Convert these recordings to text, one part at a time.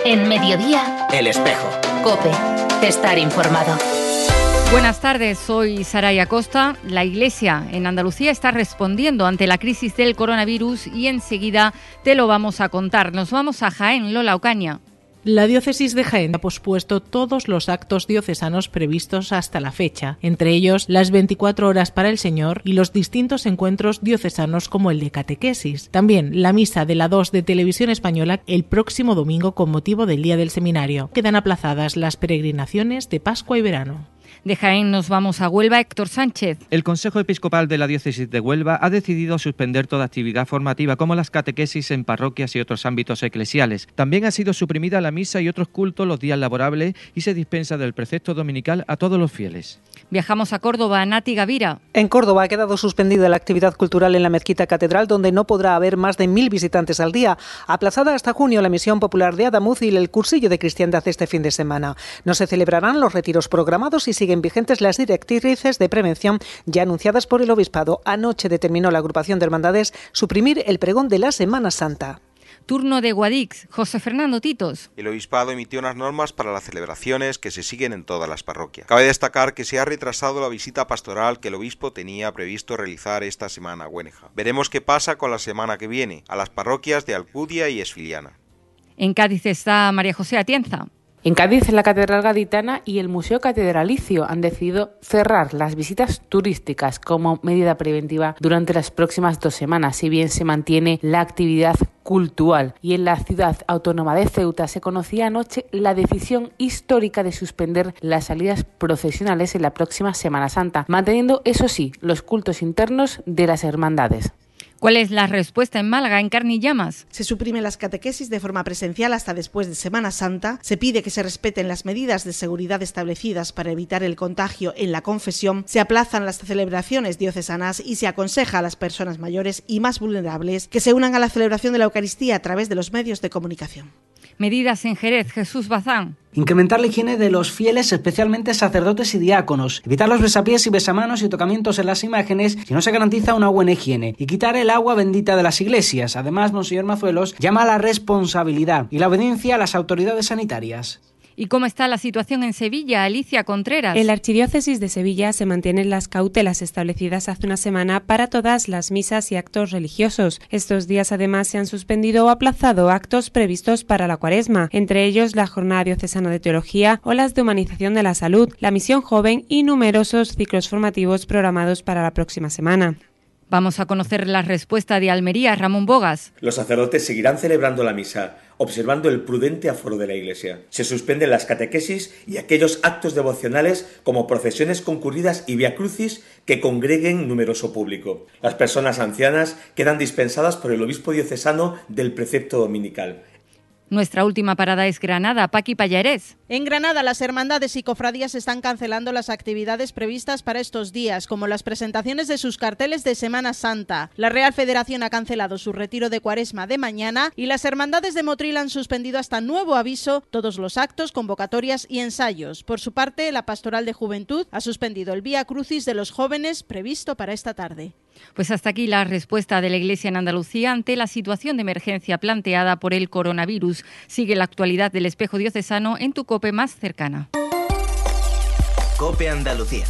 En Mediodía, El Espejo. COPE. Estar informado. Buenas tardes, soy Saray Acosta. La Iglesia en Andalucía está respondiendo ante la crisis del coronavirus y enseguida te lo vamos a contar. Nos vamos a Jaén, Lola Ocaña. La diócesis de Jaén ha pospuesto todos los actos diocesanos previstos hasta la fecha, entre ellos las 24 horas para el Señor y los distintos encuentros diocesanos como el de catequesis. También la misa de la 2 de Televisión Española el próximo domingo con motivo del Día del Seminario. Quedan aplazadas las peregrinaciones de Pascua y verano. De Jaén nos vamos a Huelva, Héctor Sánchez. El Consejo Episcopal de la Diócesis de Huelva ha decidido suspender toda actividad formativa como las catequesis en parroquias y otros ámbitos eclesiales. También ha sido suprimida la misa y otros cultos los días laborables y se dispensa del precepto dominical a todos los fieles. Viajamos a Córdoba, Nati Gavira. En Córdoba ha quedado suspendida la actividad cultural en la Mezquita Catedral, donde no podrá haber más de 1.000 visitantes al día. Aplazada hasta junio la misión popular de Adamuz y el cursillo de cristiandad este fin de semana. No se celebrarán los retiros programados y siguen vigentes las directrices de prevención ya anunciadas por el Obispado. Anoche determinó la agrupación de hermandades suprimir el pregón de la Semana Santa. Turno de Guadix, José Fernando Titos. El Obispado emitió unas normas para las celebraciones que se siguen en todas las parroquias. Cabe destacar que se ha retrasado la visita pastoral que el obispo tenía previsto realizar esta semana a Güeneja. Veremos qué pasa con la semana que viene, a las parroquias de Alcudia y Esfiliana. En Cádiz está María José Atienza. En Cádiz, la Catedral Gaditana y el Museo Catedralicio han decidido cerrar las visitas turísticas como medida preventiva durante las próximas 2 semanas, si bien se mantiene la actividad cultural. Y en la ciudad autónoma de Ceuta se conocía anoche la decisión histórica de suspender las salidas procesionales en la próxima Semana Santa, manteniendo, eso sí, los cultos internos de las hermandades. ¿Cuál es la respuesta en Málaga, en Carne y Llamas? Se suprimen las catequesis de forma presencial hasta después de Semana Santa. Se pide que se respeten las medidas de seguridad establecidas para evitar el contagio en la confesión. Se aplazan las celebraciones diocesanas y se aconseja a las personas mayores y más vulnerables que se unan a la celebración de la Eucaristía a través de los medios de comunicación. Medidas en Jerez, Jesús Bazán. Incrementar la higiene de los fieles, especialmente sacerdotes y diáconos. Evitar los besapiés y besamanos y tocamientos en las imágenes si no se garantiza una buena higiene. Y quitar el agua bendita de las iglesias. Además, Monseñor Mazuelos llama a la responsabilidad y la obediencia a las autoridades sanitarias. ¿Y cómo está la situación en Sevilla, Alicia Contreras? En la Archidiócesis de Sevilla se mantienen las cautelas establecidas hace una semana para todas las misas y actos religiosos. Estos días además se han suspendido o aplazado actos previstos para la Cuaresma, entre ellos la Jornada Diocesana de Teología o las de Humanización de la Salud, la Misión Joven y numerosos ciclos formativos programados para la próxima semana. Vamos a conocer la respuesta de Almería, Ramón Bogas. Los sacerdotes seguirán celebrando la misa, observando el prudente aforo de la Iglesia. Se suspenden las catequesis y aquellos actos devocionales como procesiones concurridas y viacrucis que congreguen numeroso público. Las personas ancianas quedan dispensadas por el obispo diocesano del precepto dominical. Nuestra última parada es Granada, Paqui Pallarés. En Granada, las hermandades y cofradías están cancelando las actividades previstas para estos días, como las presentaciones de sus carteles de Semana Santa. La Real Federación ha cancelado su retiro de Cuaresma de mañana y las hermandades de Motril han suspendido hasta nuevo aviso todos los actos, convocatorias y ensayos. Por su parte, la Pastoral de Juventud ha suspendido el Vía Crucis de los jóvenes previsto para esta tarde. Pues hasta aquí la respuesta de la Iglesia en Andalucía ante la situación de emergencia planteada por el coronavirus. Sigue la actualidad del Espejo Diocesano en tu COPE más cercana. COPE Andalucía.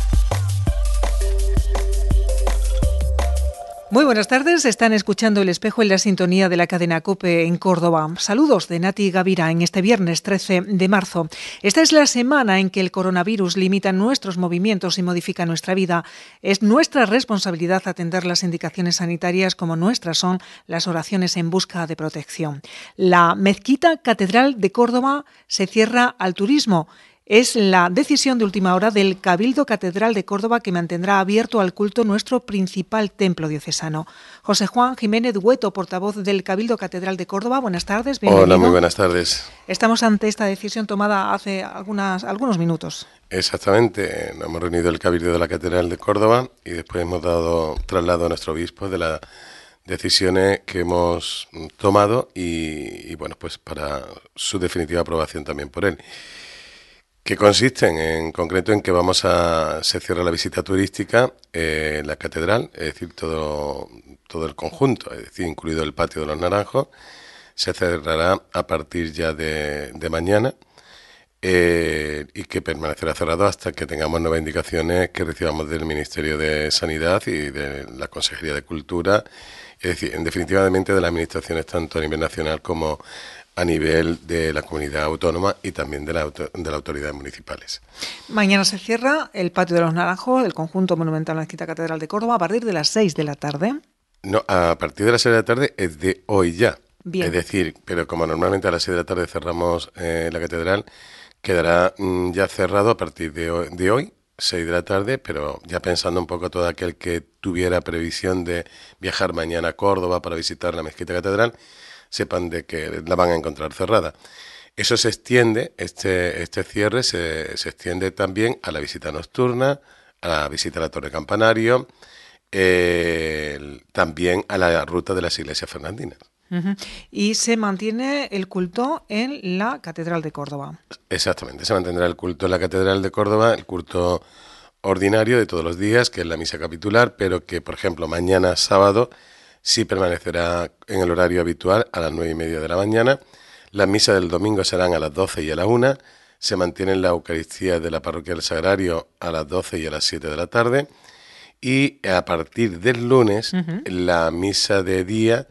Muy buenas tardes, están escuchando El Espejo en la sintonía de la cadena COPE en Córdoba. Saludos de Nati Gavira en este viernes 13 de marzo. Esta es la semana en que el coronavirus limita nuestros movimientos y modifica nuestra vida. Es nuestra responsabilidad atender las indicaciones sanitarias como nuestras son las oraciones en busca de protección. La Mezquita Catedral de Córdoba se cierra al turismo. Es la decisión de última hora del Cabildo Catedral de Córdoba que mantendrá abierto al culto nuestro principal templo diocesano. José Juan Jiménez Dueto, portavoz del Cabildo Catedral de Córdoba. Buenas tardes. Bienvenido. Hola, muy buenas tardes. Estamos ante esta decisión tomada hace algunos minutos. Exactamente. Nos hemos reunido el Cabildo de la Catedral de Córdoba y después hemos dado traslado a nuestro obispo de las decisiones que hemos tomado y bueno, pues para su definitiva aprobación también por él. Que consisten en concreto en que se cierra la visita turística en la catedral, es decir, todo el conjunto, es decir, incluido el patio de los Naranjos, se cerrará a partir ya de mañana y que permanecerá cerrado hasta que tengamos nuevas indicaciones que recibamos del Ministerio de Sanidad y de la Consejería de Cultura, es decir, definitivamente de las administraciones tanto a nivel nacional como a nivel de la comunidad autónoma y también de las autoridades municipales. Mañana se cierra el Patio de los Naranjos del conjunto monumental de la Mezquita Catedral de Córdoba a partir de las 6 de la tarde. No, a partir de las 6 de la tarde es de hoy ya. Bien. Es decir, pero como normalmente a las 6 de la tarde cerramos la catedral, quedará ya cerrado a partir de hoy, 6 de la tarde, pero ya pensando un poco todo aquel que tuviera previsión de viajar mañana a Córdoba para visitar la Mezquita Catedral, sepan de que la van a encontrar cerrada. Eso se extiende, este cierre se extiende también a la visita nocturna, a la visita a la Torre Campanario, también a la ruta de las iglesias fernandinas. Uh-huh. Y se mantiene el culto en la Catedral de Córdoba. Exactamente, se mantendrá el culto en la Catedral de Córdoba, el culto ordinario de todos los días, que es la misa capitular, pero que, por ejemplo, mañana sábado sí permanecerá en el horario habitual a las 9:30 de la mañana. Las misas del domingo serán a las 12 y a la 1. Se mantiene la Eucaristía de la Parroquia del Sagrario a las 12 y a las 7 de la tarde. Y a partir del lunes, la misa de día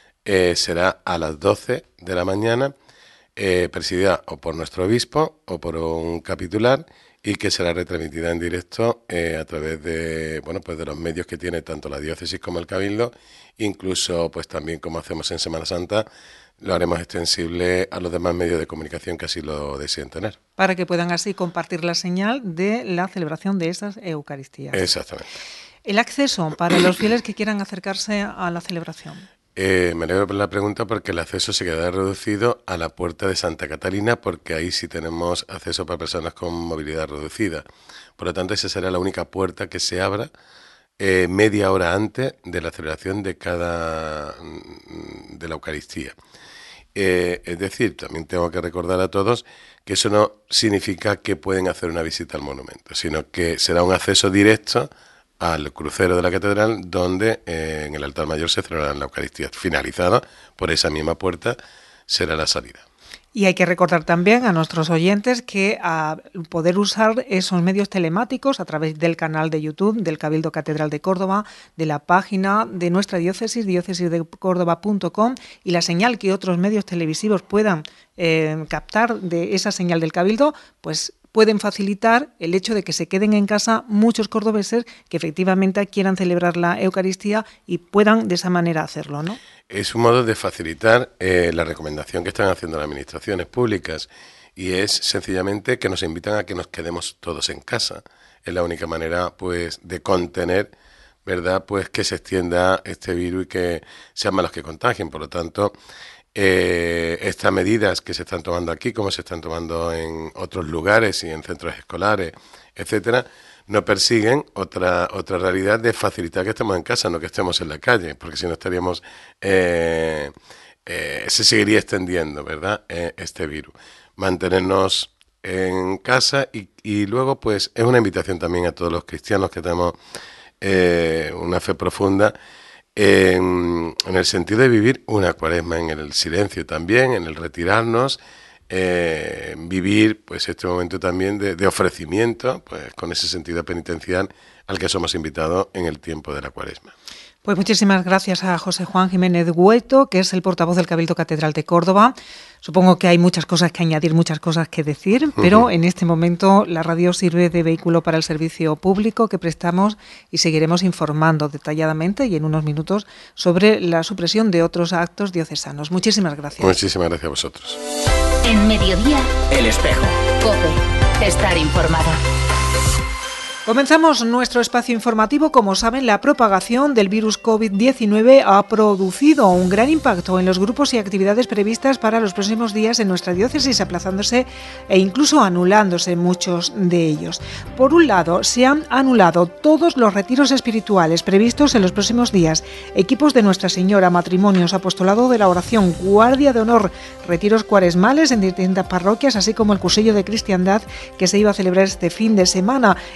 será a las 12 de la mañana, presidida o por nuestro obispo o por un capitular, y que será retransmitida en directo a través de de los medios que tiene tanto la diócesis como el cabildo. Incluso pues también, como hacemos en Semana Santa, lo haremos extensible a los demás medios de comunicación que así lo deseen tener. Para que puedan así compartir la señal de la celebración de esas Eucaristías. Exactamente. El acceso para los fieles que quieran acercarse a la celebración. Me alegro por la pregunta, porque el acceso se quedará reducido a la puerta de Santa Catalina, porque ahí sí tenemos acceso para personas con movilidad reducida. Por lo tanto, esa será la única puerta que se abra media hora antes de la celebración de la Eucaristía. Es decir, también tengo que recordar a todos que eso no significa que pueden hacer una visita al monumento, sino que será un acceso directo al crucero de la catedral, donde en el altar mayor se celebrará la Eucaristía. Finalizada por esa misma puerta será la salida. Y hay que recordar también a nuestros oyentes que a poder usar esos medios telemáticos a través del canal de YouTube del Cabildo Catedral de Córdoba, de la página de nuestra diócesis, diócesisdecórdoba.com, y la señal que otros medios televisivos puedan captar de esa señal del Cabildo, pues pueden facilitar el hecho de que se queden en casa muchos cordobeses que efectivamente quieran celebrar la Eucaristía y puedan de esa manera hacerlo, ¿no? Es un modo de facilitar la recomendación que están haciendo las administraciones públicas, y es sencillamente que nos invitan a que nos quedemos todos en casa. Es la única manera, pues, de contener, ¿verdad?, pues que se extienda este virus y que sean más los que contagien. Por lo tanto, estas medidas que se están tomando aquí, como se están tomando en otros lugares y en centros escolares, etcétera, no persiguen otra realidad de facilitar que estemos en casa, no que estemos en la calle, porque si no estaríamos se seguiría extendiendo, ¿verdad?, este virus. Mantenernos en casa y luego pues es una invitación también a todos los cristianos que tenemos una fe profunda en el sentido de vivir una cuaresma en el silencio también, en el retirarnos, vivir pues este momento también de ofrecimiento, pues con ese sentido penitencial al que somos invitados en el tiempo de la cuaresma. Pues muchísimas gracias a José Juan Jiménez Güeto, que es el portavoz del Cabildo Catedral de Córdoba. Supongo que hay muchas cosas que añadir, muchas cosas que decir, pero en este momento la radio sirve de vehículo para el servicio público que prestamos y seguiremos informando detalladamente y en unos minutos sobre la supresión de otros actos diocesanos. Muchísimas gracias. Muchísimas gracias a vosotros. En Mediodía, El Espejo. COPE. Estar informado. Comenzamos nuestro espacio informativo. Como saben, la propagación del virus COVID-19 ha producido un gran impacto en los grupos y actividades previstas para los próximos días en nuestra diócesis, aplazándose e incluso anulándose muchos de ellos. Por un lado, se han anulado todos los retiros espirituales previstos en los próximos días. Equipos de Nuestra Señora, matrimonios, apostolado de la oración, guardia de honor, retiros cuaresmales en distintas parroquias, así como el cursillo de cristiandad que se iba a celebrar este fin de semana, y los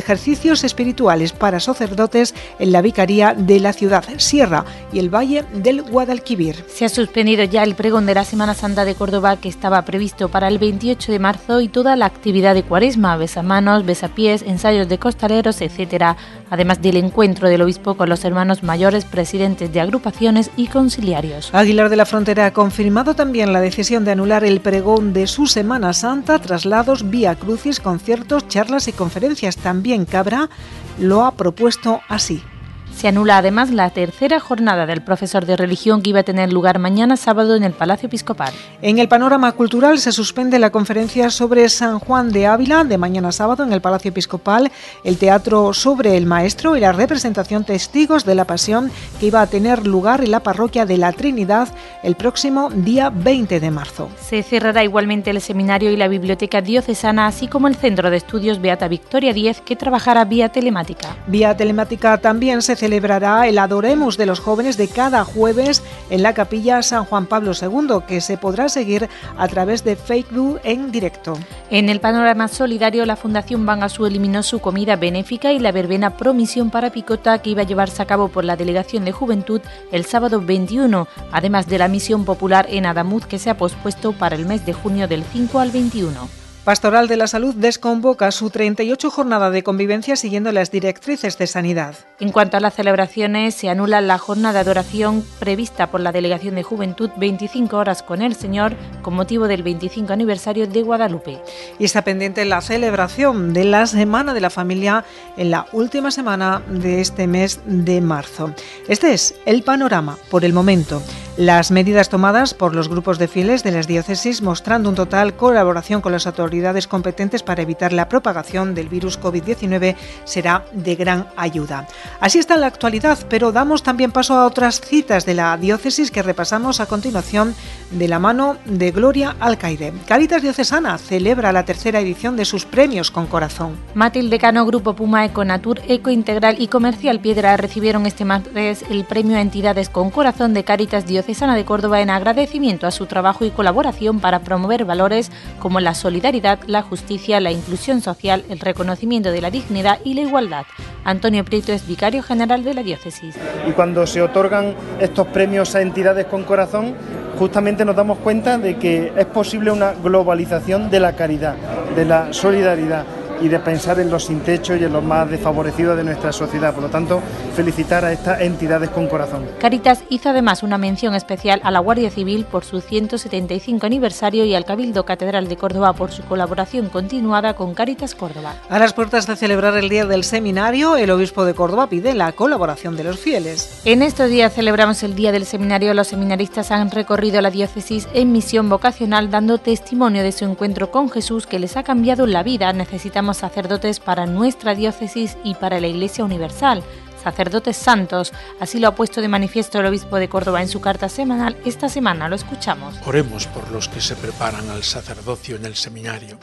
ejercicios espirituales para sacerdotes en la vicaría de la ciudad Sierra y el Valle del Guadalquivir. Se ha suspendido ya el pregón de la Semana Santa de Córdoba, que estaba previsto para el 28 de marzo, y toda la actividad de Cuaresma, besamanos, besapiés, ensayos de costaleros, etc., además del encuentro del obispo con los hermanos mayores, presidentes de agrupaciones y conciliarios. Aguilar de la Frontera ha confirmado también la decisión de anular el pregón de su Semana Santa, traslados, vía crucis, conciertos, charlas y conferencias. También Cabra lo ha propuesto así. Se anula además la tercera jornada del profesor de religión que iba a tener lugar mañana sábado en el Palacio Episcopal. En el panorama cultural se suspende la conferencia sobre San Juan de Ávila de mañana sábado en el Palacio Episcopal, el teatro sobre el Maestro y la representación Testigos de la Pasión que iba a tener lugar en la parroquia de la Trinidad el próximo día 20 de marzo. Se cerrará igualmente el seminario y la biblioteca diocesana, así como el Centro de Estudios Beata Victoria X, que trabajará vía telemática. Vía telemática también se celebrará el Adoremus de los jóvenes de cada jueves en la capilla San Juan Pablo II, que se podrá seguir a través de Facebook en directo. En el panorama solidario, la Fundación Bangasú eliminó su comida benéfica y la verbena Promisión para Picota, que iba a llevarse a cabo por la Delegación de Juventud el sábado 21, además de la misión popular en Adamuz, que se ha pospuesto para el mes de junio del 5 al 21. Pastoral de la Salud desconvoca su 38 jornada de convivencia siguiendo las directrices de sanidad. En cuanto a las celebraciones, se anula la jornada de oración prevista por la Delegación de Juventud 25 horas con el Señor con motivo del 25 aniversario de Guadalupe. Y está pendiente la celebración de la Semana de la Familia en la última semana de este mes de marzo. Este es el panorama por el momento. Las medidas tomadas por los grupos de fieles de las diócesis, mostrando un total colaboración con las autoridades competentes para evitar la propagación del virus COVID-19, será de gran ayuda. Así está la actualidad, pero damos también paso a otras citas de la diócesis que repasamos a continuación de la mano de Gloria Alcaide. Cáritas Diocesana celebra la tercera edición de sus premios con corazón. Matilde Cano, Grupo Puma, Econatur, Ecointegral y Comercial Piedra recibieron este martes el premio a entidades con corazón de Cáritas Diocesana de Córdoba en agradecimiento a su trabajo y colaboración para promover valores como la solidaridad, la justicia, la inclusión social, el reconocimiento de la dignidad y la igualdad. Antonio Prieto es vicario general de la diócesis. Y cuando se otorgan estos premios a entidades con corazón, justamente nos damos cuenta de que es posible una globalización de la caridad, de la solidaridad y de pensar en los sin techo y en los más desfavorecidos de nuestra sociedad. Por lo tanto, felicitar a estas entidades con corazón. Cáritas hizo además una mención especial a la Guardia Civil por su 175 aniversario y al Cabildo Catedral de Córdoba por su colaboración continuada con Cáritas Córdoba. A las puertas de celebrar el Día del Seminario, el obispo de Córdoba pide la colaboración de los fieles. En estos días celebramos el Día del Seminario. Los seminaristas han recorrido la diócesis en misión vocacional, dando testimonio de su encuentro con Jesús, que les ha cambiado la vida. Necesitamos sacerdotes para nuestra diócesis y para la Iglesia Universal, sacerdotes santos. Así lo ha puesto de manifiesto el obispo de Córdoba en su carta semanal. Esta semana lo escuchamos. Oremos por los que se preparan al sacerdocio en el seminario.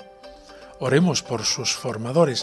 Oremos por sus formadores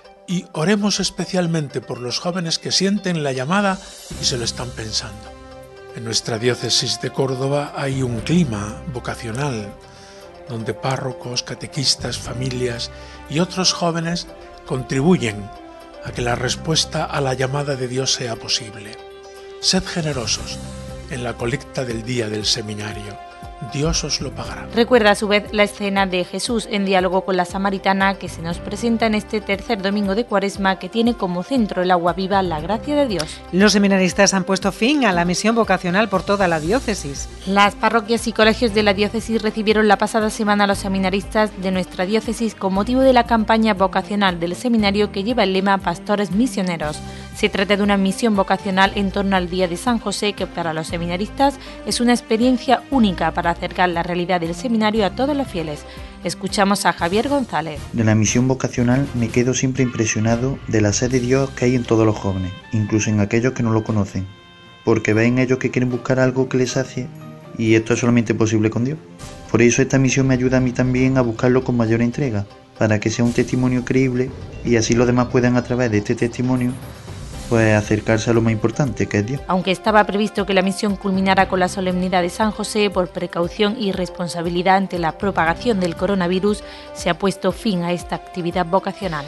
y oremos especialmente por los jóvenes que sienten la llamada y se lo están pensando. En nuestra diócesis de Córdoba hay un clima vocacional donde párrocos, catequistas, familias y otros jóvenes contribuyen a que la respuesta a la llamada de Dios sea posible. Sed generosos en la colecta del día del seminario. Dios os lo pagará. Recuerda a su vez la escena de Jesús en diálogo con la samaritana que se nos presenta en este tercer domingo de Cuaresma, que tiene como centro el agua viva, la gracia de Dios. Los seminaristas han puesto fin a la misión vocacional por toda la diócesis. Las parroquias y colegios de la diócesis recibieron la pasada semana a los seminaristas de nuestra diócesis con motivo de la campaña vocacional del seminario que lleva el lema Pastores Misioneros. Se trata de una misión vocacional en torno al Día de San José, que para los seminaristas es una experiencia única para acercar la realidad del seminario a todos los fieles. Escuchamos a Javier González. De la misión vocacional me quedo siempre impresionado de la sed de Dios que hay en todos los jóvenes, incluso en aquellos que no lo conocen, porque ven ellos que quieren buscar algo que les sacie, y esto es solamente posible con Dios. Por eso esta misión me ayuda a mí también a buscarlo con mayor entrega, para que sea un testimonio creíble y así los demás puedan a través de este testimonio pues acercarse a lo más importante, que es Dios. Aunque estaba previsto que la misión culminara con la solemnidad de San José, por precaución y responsabilidad ante la propagación del coronavirus, se ha puesto fin a esta actividad vocacional.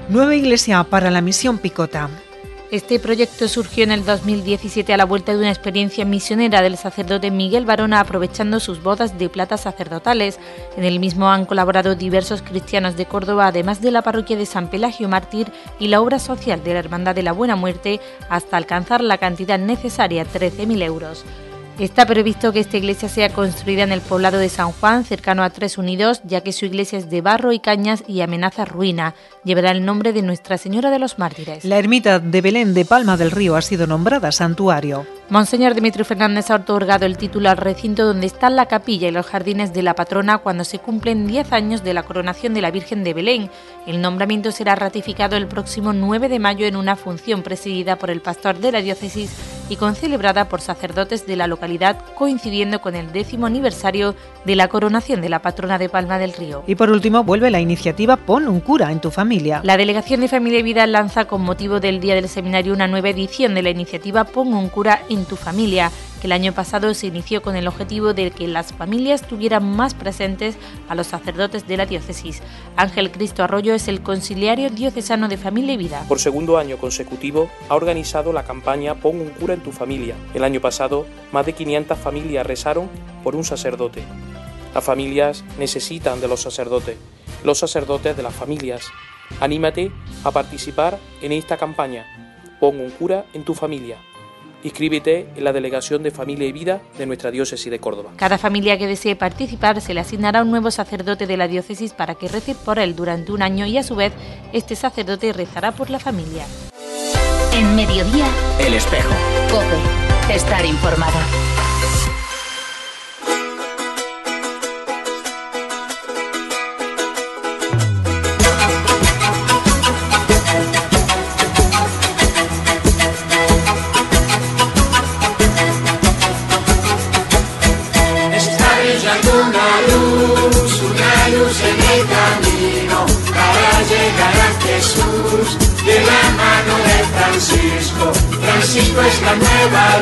Nueva iglesia para la misión Picota. Este proyecto surgió en el 2017 a la vuelta de una experiencia misionera del sacerdote Miguel Barona, aprovechando sus bodas de plata sacerdotales. En el mismo han colaborado diversos cristianos de Córdoba, además de la parroquia de San Pelagio Mártir y la obra social de la Hermandad de la Buena Muerte, hasta alcanzar la cantidad necesaria, 13.000 euros. Está previsto que esta iglesia sea construida en el poblado de San Juan, cercano a Tres Unidos, ya que su iglesia es de barro y cañas y amenaza ruina. Llevará el nombre de Nuestra Señora de los Mártires. La ermita de Belén de Palma del Río ha sido nombrada santuario. Monseñor Demetrio Fernández ha otorgado el título al recinto donde están la capilla y los jardines de la patrona cuando se cumplen 10 años de la coronación de la Virgen de Belén. El nombramiento será ratificado el próximo 9 de mayo en una función presidida por el pastor de la diócesis y concelebrada por sacerdotes de la localidad, coincidiendo con el 10º aniversario de la coronación de la patrona de Palma del Río. Y por último, vuelve la iniciativa Pon un cura en tu familia. La Delegación de Familia y Vida lanza con motivo del Día del Seminario una nueva edición de la iniciativa Pon un cura en tu familia, que el año pasado se inició con el objetivo de que las familias tuvieran más presentes a los sacerdotes de la diócesis. Ángel Cristo Arroyo es el conciliario diocesano de Familia y Vida. Por segundo año consecutivo ha organizado la campaña Pon un cura en tu familia. El año pasado, más de 500 familias rezaron por un sacerdote. Las familias necesitan de los sacerdotes de las familias. Anímate a participar en esta campaña. Pon un cura en tu familia. Inscríbete en la Delegación de Familia y Vida de nuestra diócesis de Córdoba. Cada familia que desee participar se le asignará un nuevo sacerdote de la diócesis para que rece por él durante un año y a su vez este sacerdote rezará por la familia. En Mediodía, El Espejo. COPE. Estar informada. Una luz en el camino para llegar a Jesús, de la mano de Francisco. Francisco es la nueva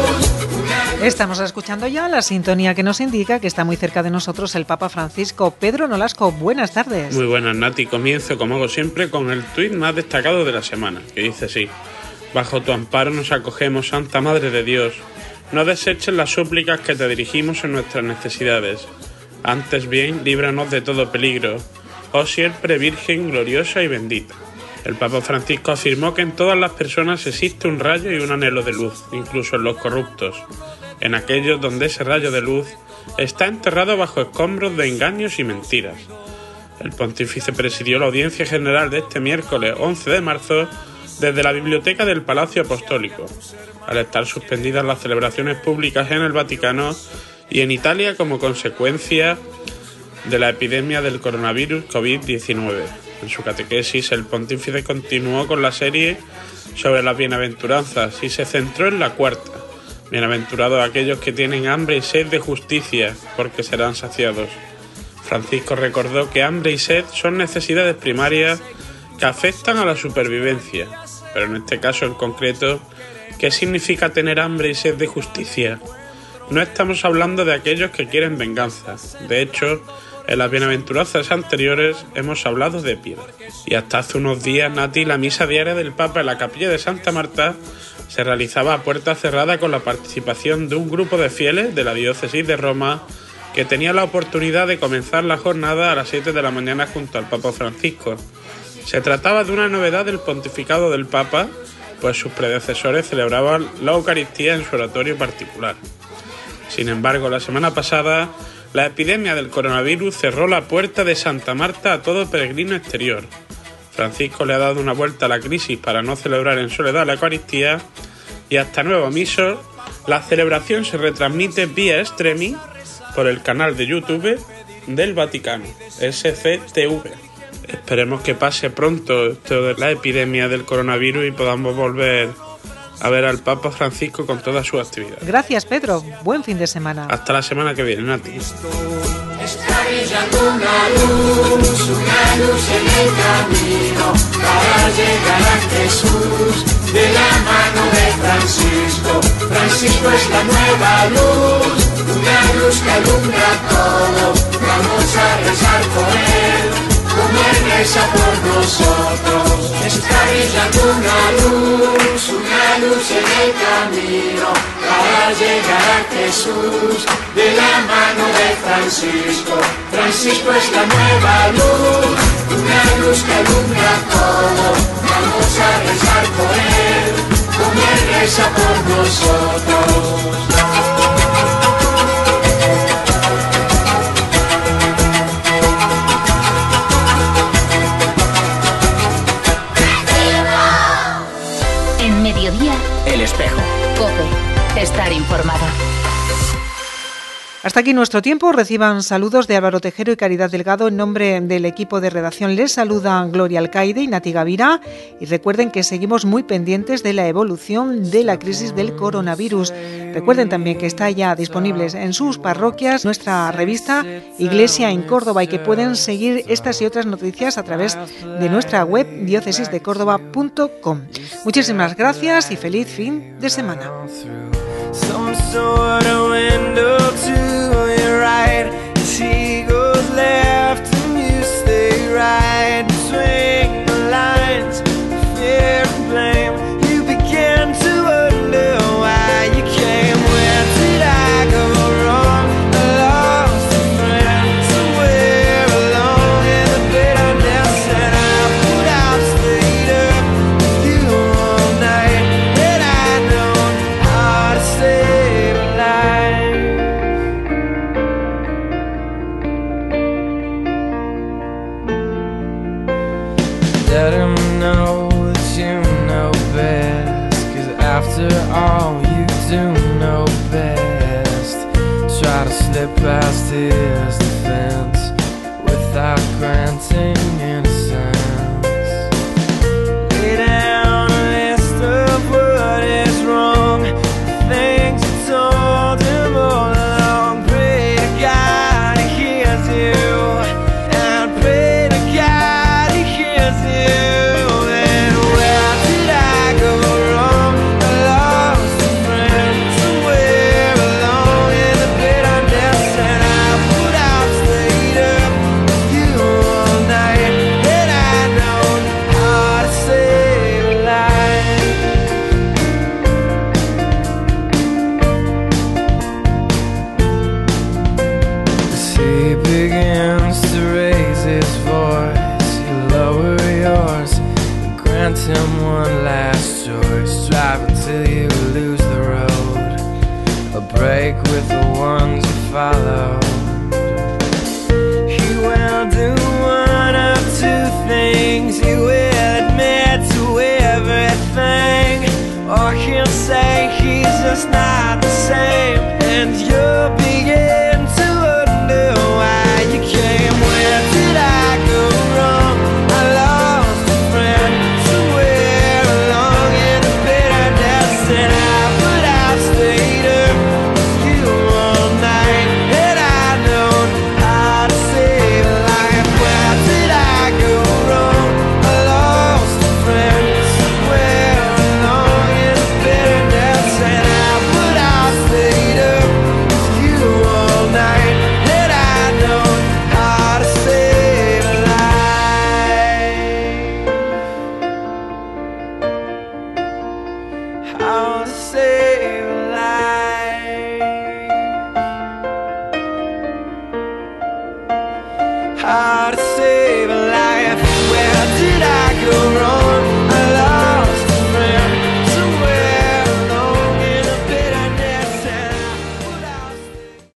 luz. Estamos escuchando ya la sintonía que nos indica que está muy cerca de nosotros el Papa Francisco. Pedro Nolasco, buenas tardes. Muy buenas, Nati. Comienzo, como hago siempre, con el tuit más destacado de la semana, que dice así: bajo tu amparo nos acogemos, Santa Madre de Dios. No deseches las súplicas que te dirigimos en nuestras necesidades. Antes bien, líbranos de todo peligro, oh siempre Virgen gloriosa y bendita. El Papa Francisco afirmó que en todas las personas existe un rayo y un anhelo de luz, incluso en los corruptos, en aquellos donde ese rayo de luz está enterrado bajo escombros de engaños y mentiras. El pontífice presidió la audiencia general de este miércoles 11 de marzo desde la biblioteca del Palacio Apostólico, al estar suspendidas las celebraciones públicas en el Vaticano y en Italia como consecuencia de la epidemia del coronavirus COVID-19. En su catequesis, el pontífice continuó con la serie sobre las bienaventuranzas y se centró en la cuarta: bienaventurados aquellos que tienen hambre y sed de justicia, porque serán saciados. Francisco recordó que hambre y sed son necesidades primarias que afectan a la supervivencia, pero en este caso en concreto, ¿qué significa tener hambre y sed de justicia? No estamos hablando de aquellos que quieren venganza. De hecho, en las bienaventuranzas anteriores hemos hablado de piedad. Y hasta hace unos días, Nati, la misa diaria del Papa en la capilla de Santa Marta se realizaba a puerta cerrada con la participación de un grupo de fieles de la diócesis de Roma que tenía la oportunidad de comenzar la jornada a las 7 de la mañana junto al Papa Francisco. Se trataba de una novedad del pontificado del Papa, pues sus predecesores celebraban la Eucaristía en su oratorio particular. Sin embargo, la semana pasada, la epidemia del coronavirus cerró la puerta de Santa Marta a todo peregrino exterior. Francisco le ha dado una vuelta a la crisis para no celebrar en soledad la Eucaristía y hasta nuevo aviso, la celebración se retransmite vía streaming por el canal de YouTube del Vaticano, SCTV. Esperemos que pase pronto esto de la epidemia del coronavirus y podamos volver a ver al Papa Francisco con todas sus actividades. Gracias, Pedro. Buen fin de semana. Hasta la semana que viene, Nati. Está brillando una luz en el camino para llegar a Jesús, de la mano de Francisco. Francisco es la nueva luz, una luz que alumbra todo. Vamos a rezar por él, como Él reza por nosotros. Está brillando una luz en el camino para llegar a Jesús, de la mano de Francisco. Francisco es la nueva luz, una luz que alumbra todo. Vamos a rezar por él, como él reza por nosotros. En Mediodía, El Espejo. COPE. Estar informado. Hasta aquí nuestro tiempo. Reciban saludos de Álvaro Tejero y Caridad Delgado. En nombre del equipo de redacción les saludan Gloria Alcaide y Nati Gavira. Y recuerden que seguimos muy pendientes de la evolución de la crisis del coronavirus. Recuerden también que está ya disponible en sus parroquias nuestra revista Iglesia en Córdoba y que pueden seguir estas y otras noticias a través de nuestra web diocesisdecórdoba.com. Muchísimas gracias y feliz fin de semana. Some sort of window to your right. As he goes left and you stay right. Swing the lines, fear and blame. You begin to wonder why you came. Where did I go wrong? I lost a friend somewhere along in the bitterness, and I put out stayed up with you all night. And I know how to save a life. Let him know that you know best, 'cause after all you do know best. Try to slip past his defense without granting innocence. Lay down a list of what is wrong, things you told him all along. Pray to God he hears you, and pray to God he hears you. And where did I go wrong? I lost a friend somewhere along in the bitterness, and I put out stayed up with you all night. And I know how to save a life. As he begins to raise his voice, you lower yours and grant him one last choice. Drive until you lose the road, a break with the ones you follow. He will do one of two things. He will admit to everything, or he'll say he's just not the same, and you'll begin to wonder why you came. Where did I go wrong? I lost a friend somewhere along in the bitterness, and I put out stayed up with you all night. And I know how to save a life. Where did I go wrong? I lost a friend somewhere along in the bitterness, and I put out stayed up with you all night. And I know how to save a life. How to save a life. How to save a life. Where did I go wrong?